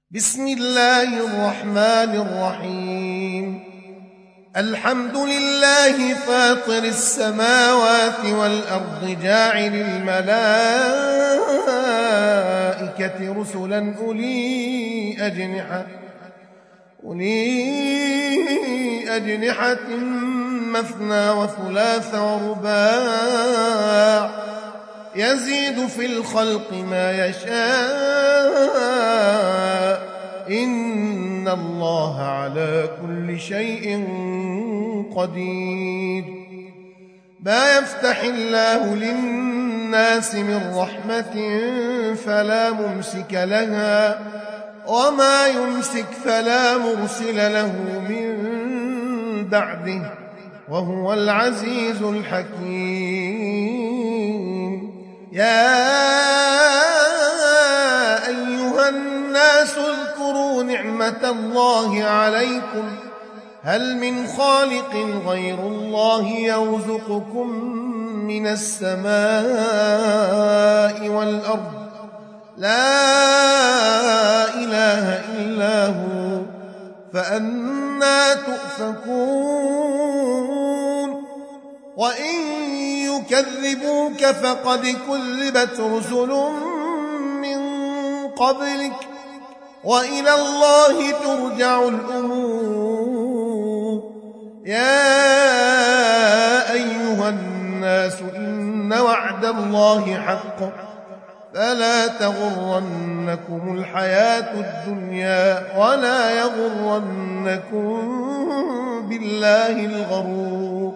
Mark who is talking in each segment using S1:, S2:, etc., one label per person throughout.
S1: بسم الله الرحمن الرحيم. الحمد لله فاطر السماوات والأرض جاعل الملائكة رسلا أولي أجنحة مثنى وثلاث ورباع يزيد في الخلق ما يشاء إن الله على كل شيء قدير. ما يفتح الله للناس من رحمة فلا ممسك لها وما يمسك فلا مرسل له من بعده وهو العزيز الحكيم. يا أيها الناس اذكروا نعمة الله عليكم هل من خالق غير الله يرزقكم من السماء والأرض لا إله إلا هو فأنى تؤفكون. وإن يكذبوك فقد كذبت رسل من قبلك وإلى الله ترجع الأمور. يا أيها الناس إن وعد الله حق فلا تغرنكم الحياة الدنيا ولا يغرنكم بالله الغرور.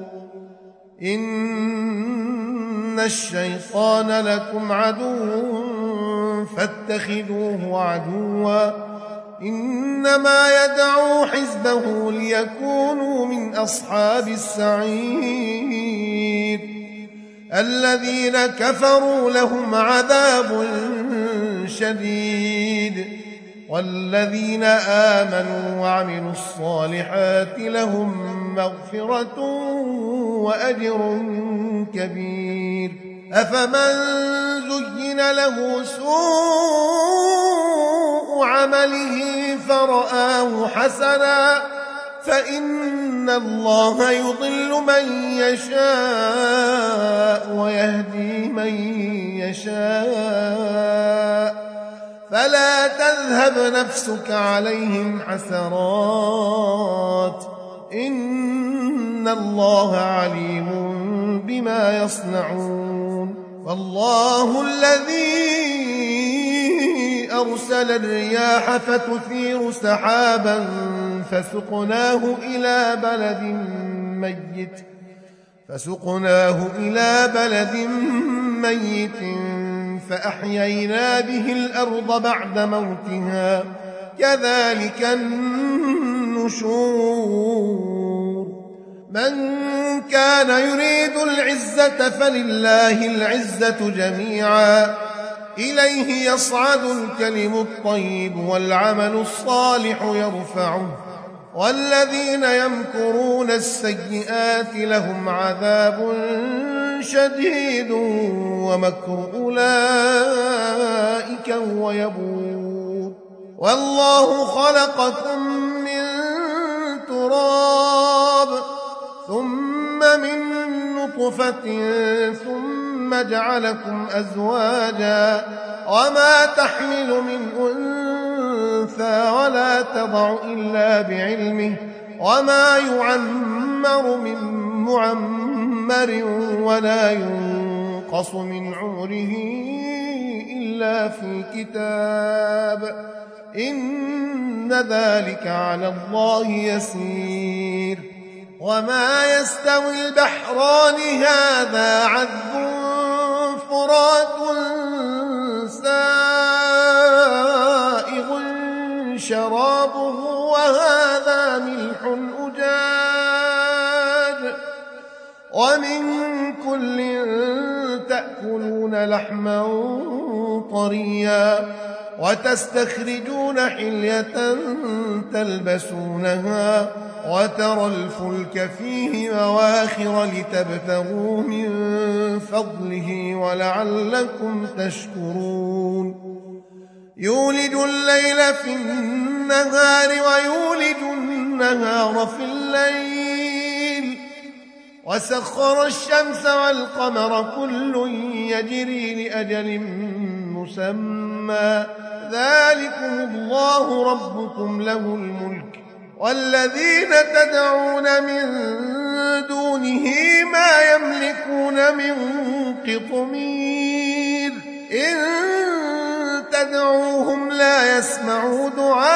S1: إن الشيطان لكم عدو فاتخذوه عدوا إنما يدعو حزبه ليكونوا من أصحاب السعير. الذين كفروا لهم عذاب شديد والذين آمنوا وعملوا الصالحات لهم مغفرة وأجر كبير. أفمن زين له سوء عمله فرآه حسنا فإن الله يضل من يشاء ويهدي من يشاء فلا تذهب نفسك عليهم حسرات إن الله عليم بما يصنعون. والله الذي أرسل الرياح فتثير سحابا فسقناه إلى بلد ميت فأحيينا به الأرض بعد موتها كذلك النشور. من كان يريد العزة فلله العزة جميعا إليه يصعد الكلم الطيب والعمل الصالح يرفعه والذين يمكرون السيئات لهم عذاب شديد ومكر أولئك هو يبور. والله خلقكم من تراب ثم من نطفة ثم جعلكم أزواجا وما تحمل من أنثى ولا تضع إلا بعلمه وما يعمر من معمر ولا ينقص من عمره إلا في كتاب إن ذلك على الله يسير. وما يستوي البحران هذا عذب فرات سائغ شرابه وهذا ملح أجاج ومن كل تأكلون لحما طريا وتستخرجون حلية تلبسونها وترى الفلك فيه مواخر لتبتغوا من فضله ولعلكم تشكرون. يولج الليل في النهار ويولج النهار في الليل وسخر الشمس والقمر كل يجري لأجل مسمى ذلكم الله ربكم له الملك والذين تدعون من دونه ما يملكون من قطمير إن تدعوهم لا يسمعوا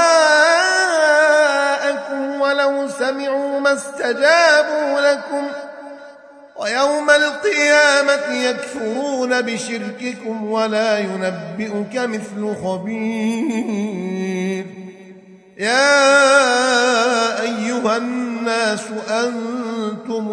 S1: دعاءكم ولو سمعوا ما استجابوا لكم ويوم القيامة يكفرون بشرككم ولا ينبئك مثل خبير يا أيها الناس أنتم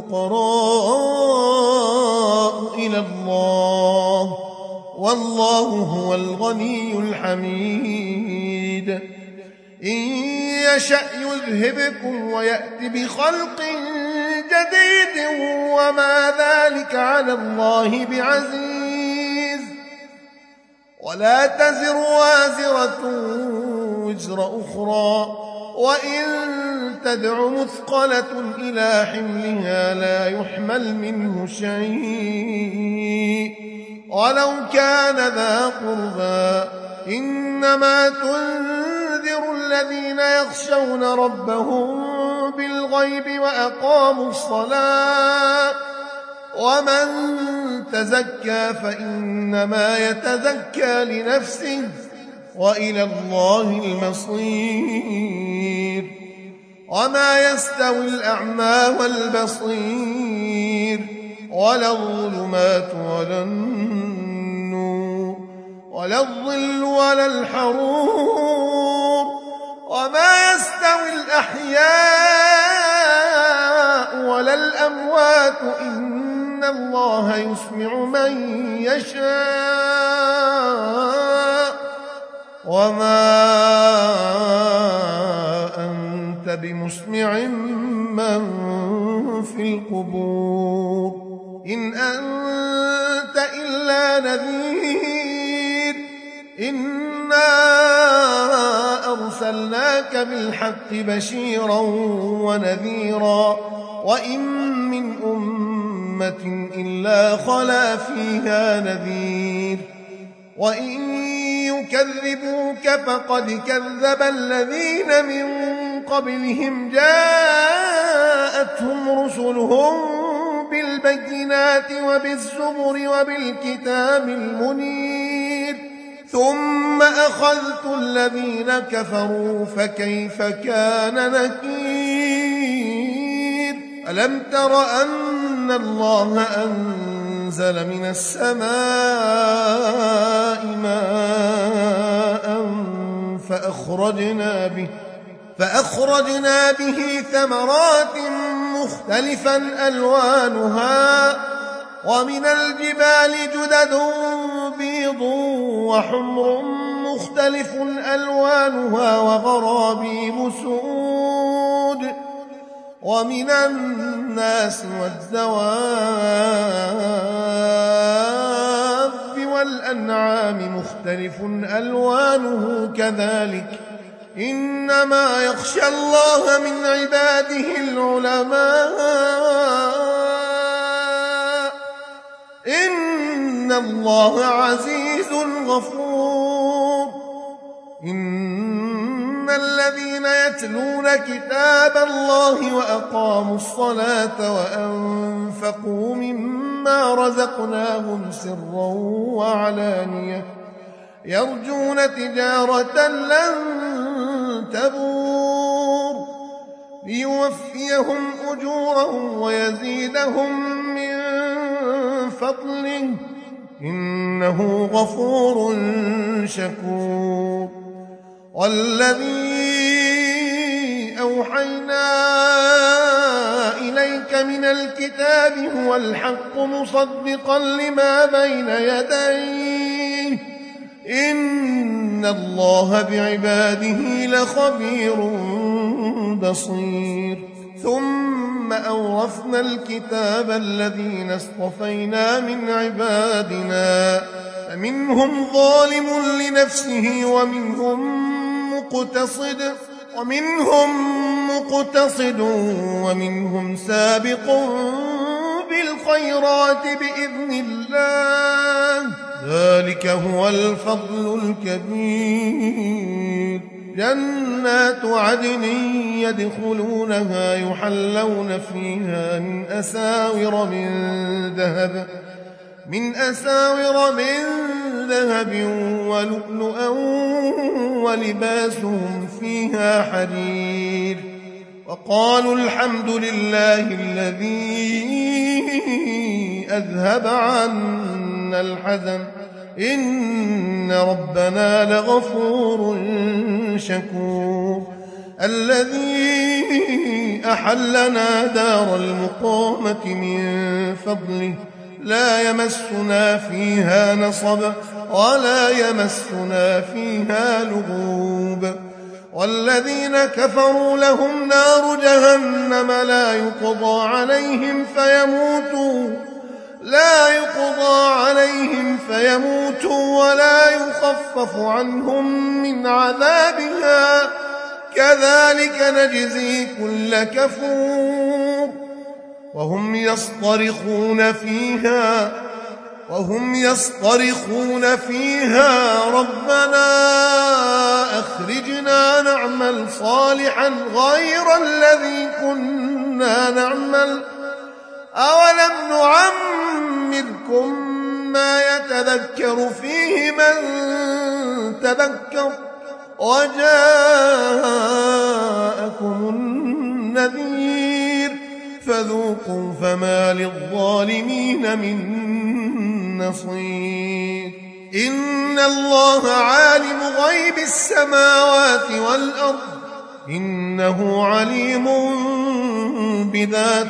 S1: الفقراء إلى الله والله هو الغني الحميد إن يشأ يذهبكم ويأت بخلق جديد وما ذلك على الله بعزيز ولا تزر وازرة وزر أخرى وإن تدع مثقلة إلى حملها لا يحمل منه شيء ولو كان ذا قربى إنما تنذر الذين يخشون ربهم بالغيب وأقاموا الصلاة ومن تزكى فإنما يتزكى لنفسه وإلى الله المصير وما يستوي الأعمى والبصير ولا الظلمات ولا النور ولا الظل ولا الحرور وما يستوي الأحياء ولا الأموات إن الله يسمع من يشاء وما أنت بمسمع من في القبور إن أنت إلا نذير إنا أرسلناك بالحق بشيرا ونذيرا وإن من أمة إلا خلا فيها نذير وإن يكذبوك فقد كذب الذين من قبلهم جاءتهم رسلهم بالبينات وبالزبر وبالكتاب المنير ثم أخذت الذين كفروا فكيف كان نكير ألم تر أن الله أنزل من السماء ماء فأخرجنا به ثمرات مختلفا ألوانها ومن الجبال جدد بيض وحمر مختلف ألوانها وغرابيب سود ومن الناس والدواب والأنعام مختلف ألوانه كذلك إنما يخشى الله من عباده العلماء إن الله عزيز غفور إن الذين يتلون كتاب الله وأقاموا الصلاة وأنفقوا مما رزقناهم سرا وعلانية يرجون تجارة لن تبور ليوفيهم أجورهم ويزيدهم من فضله إنه غفور شكور والذي أوحينا إليك من الكتاب هو الحق مصدقا لما بين يديه إن الله بعباده لخبير بصير ثم أورثنا الكتاب الذين اصطفينا من عبادنا فمنهم ظالم لنفسه ومنهم مقتصد ومنهم سابق بالخيرات بإذن الله، ذلك هو الفضل الكبير. جنات عدن يدخلونها يحلون فيها من أساور من ذهب ولؤلؤا ولباسهم فيها حرير. وقالوا الحمد لله الذي أذهب عنا الحزن إن ربنا لغفور شكور. الذي أحلنا دار المقامة من فضله لا يمسنا فيها نصب ولا يمسنا فيها لغوب. والذين كفروا لهم نار جهنم لا يقضى عليهم فيموتوا ولا يخفف عنهم من عذابها كذلك نجزي كل كفور. وهم يصطرخون فيها ربنا أخرجنا نعمل صالحا غير الذي كنا نعمل أولم نعمركم ما يتذكر فيه من تذكر وجاءكم النذير فذوقوا فما للظالمين من نصير. إن الله عالم غيب السماوات والأرض إنه عليم بذات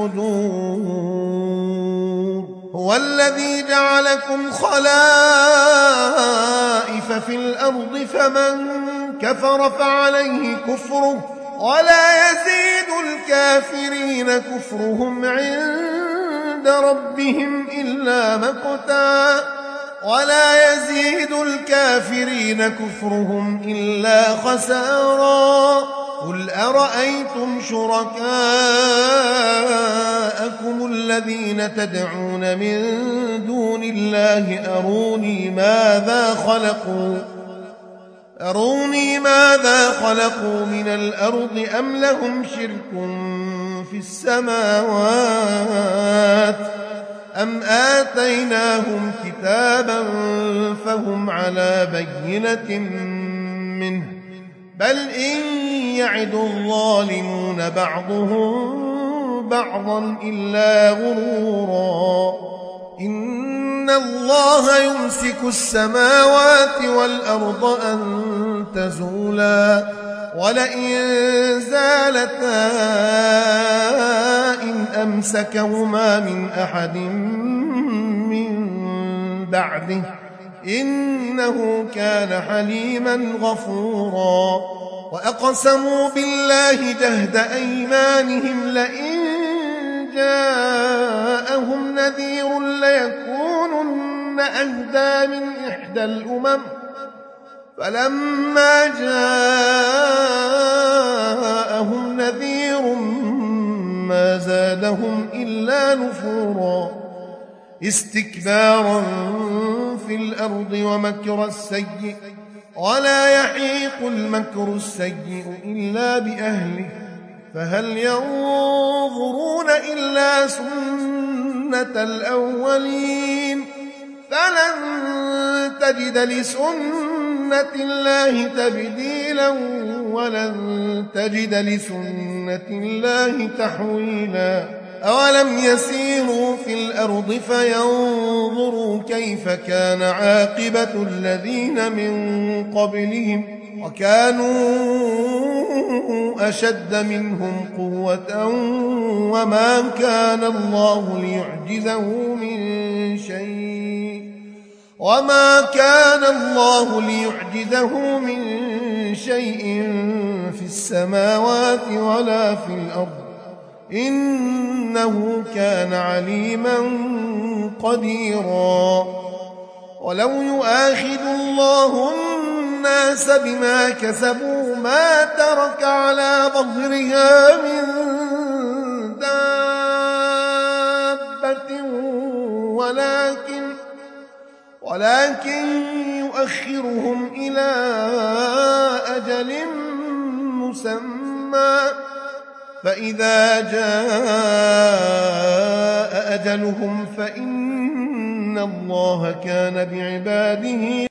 S1: الصدور. هو الذي جعلكم خلائف في الأرض فمن كفر فعليه كفره ولا يزيد الكافرين كفرهم عند ربهم إلا مقتا خسارا. قل أرأيتم شركاءكم الذين تدعون من دون الله أروني ماذا خلقوا من الأرض أم لهم شرك في السماوات أم آتيناهم كتابا فهم على بينة منه بل إن يعد الظالمون بعضهم بعضا إلا غرورا. إن الله يمسك السماوات والأرض أن تزولا ولئن زالتا إن أمسكهما من أحد من بعده إنه كان حليما غفورا. وأقسموا بالله جهد أيمانهم لئن جاءهم نذير ليكونن أهدى من إحدى الأمم فلما جاءهم نذير ما زادهم إلا نفورا استكبارا في الأرض ومكر السيء ولا يحيق المكر السيء إلا بأهله فهل ينظرون إلا سنة الأولين فلن تجد لسنة الله تبديلا ولن تجد لسنة الله تحويلا. أولم يسيروا في الأرض فينظروا كيف كان عاقبة الذين من قبلهم وكانوا أشد منهم قوة وما كان الله ليعجزه من شيء في السماوات ولا في الأرض إنه كان عليما قديرا. ولو يؤاخذ الله الناس بما كسبوا ما ترك على ظهرها من دابة ولكن يؤخرهم إلى أجل مسمى فإذا جاء أجلهم فإن الله كان بعباده